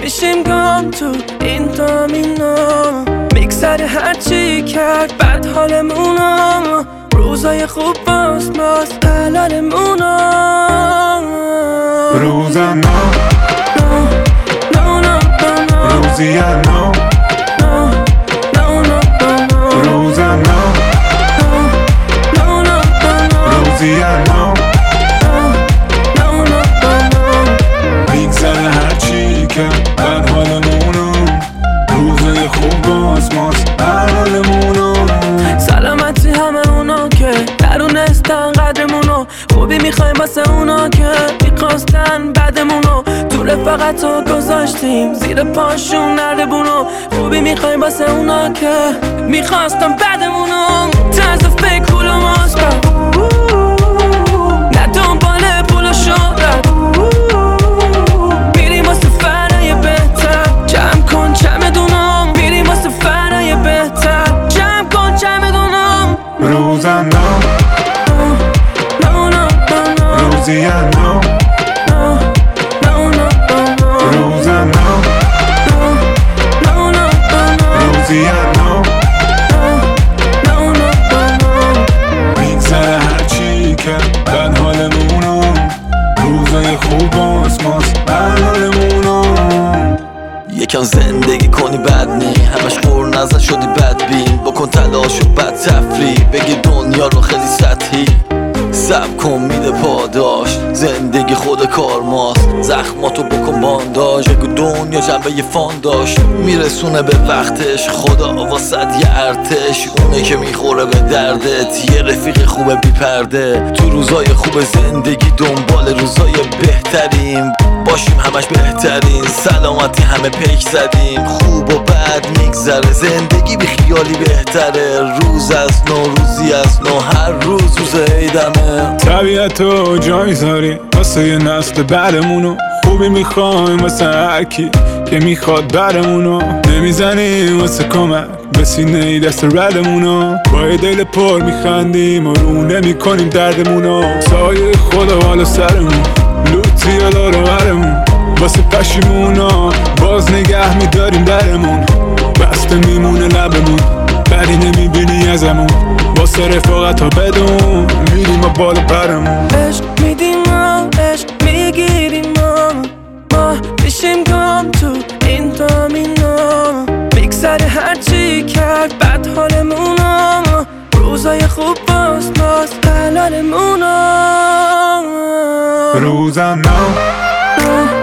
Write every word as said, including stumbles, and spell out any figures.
میشیم گم تو این دامینا، میگذره هرچی کرد بد حالمونا، روزای خوب باز باز حلالمونا. روزم نو نو نو نو نو روزی نو نو نو نو نو روزم نو نو نو نو روزی نو میگذره هرچی که بد حالمونو، روزای خوب باز باز حلالمونو. سلامتی همه اونا که درونستن قدرمونو، خوبی میخوایم واسه اونا که میخواستن بدمونو، تو رفاقت رو گذاشتیم زیر پاشون نردبونو، خوبی میخوایم واسه اونا که میخواستن بدمونو. طرز فکر پول و ماست، نه دنبال پول و شهرت، میریم واسه فرای بهتر، جمع کن چمدونم، میریم واسه فرای بهتر، جمع کن چمدونم. روزم نو نو نو نو روزی نو نو نو نو روزم نو نو نو روزی نو میگذره هرچی که بد حالمونو، روزای خوب باز باز حلالمونو. یکم زندگی کنی بد نی، همش خور نزد شدی بدبین، بکن تلاش و بد تفریح، بگی دنیا رو خیلی سطحی، سب کن میده پاداش، زندگی خود کار ماست، زخماتو بکن بانداش، بگو دنیا جنبه یه فان داشت، میرسونه به وقتش، خدا واسد یه ارتش، اونه که میخوره به دردت، یه رفیق خوبه بی پرده، تو روزای خوب زندگی دنبال روزای بهتریم، باشیم همش بهترین، سلامتی همه پیک زدیم، خوب و بد میگذره، زندگی بی خیالی بهتره، روز از نو روزی از نو، هر روز روز عیدمه. طبیعتو جا میذاری واسه یه نسل بعدمونو، خوبی میخوایم واسه هرکی که میخواد برمونو، نمیزنیم واسه کمک به سینه دست ردمونو، با یه دل پر میخندیم و رو نمیکنیم دردمونو، سایه خدا والا سرمون لوتی الا رو برمون، واسه پشیمونا باز نگه میداریم درمون، بسته میمونه لبمون بدی نمیبینی ازمون، واسه رفاقت ها بدون میریم و بالا پرمون. عشق میدیم ما عشق میگیریم ما، ما میشیم گم تو این دامینا، میگذره هرچی کرد بد حالمونا، روزای خوب باز باز حلالمونا. روزم نو